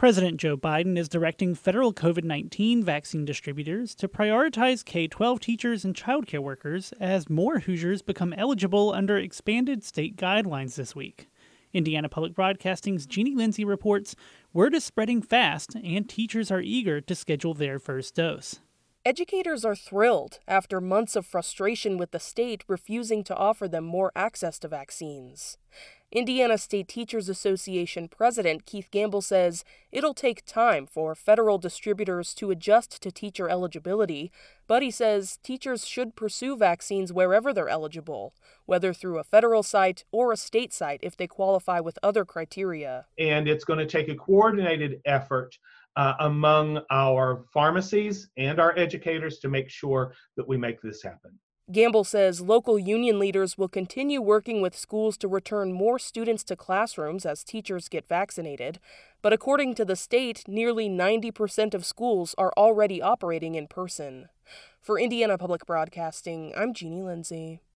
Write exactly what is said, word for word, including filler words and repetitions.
President Joe Biden is directing federal covid nineteen vaccine distributors to prioritize K twelve teachers and childcare workers as more Hoosiers become eligible under expanded state guidelines this week. Indiana Public Broadcasting's Jeannie Lindsay reports word is spreading fast and teachers are eager to schedule their first dose. Educators are thrilled after months of frustration with the state refusing to offer them more access to vaccines. Indiana State Teachers Association President Keith Gamble says it'll take time for federal distributors to adjust to teacher eligibility, but he says teachers should pursue vaccines wherever they're eligible, whether through a federal site or a state site if they qualify with other criteria. And it's going to take a coordinated effort uh, among our pharmacies and our educators to make sure that we make this happen. Gamble says local union leaders will continue working with schools to return more students to classrooms as teachers get vaccinated. But according to the state, nearly ninety percent of schools are already operating in person. For Indiana Public Broadcasting, I'm Jeannie Lindsay.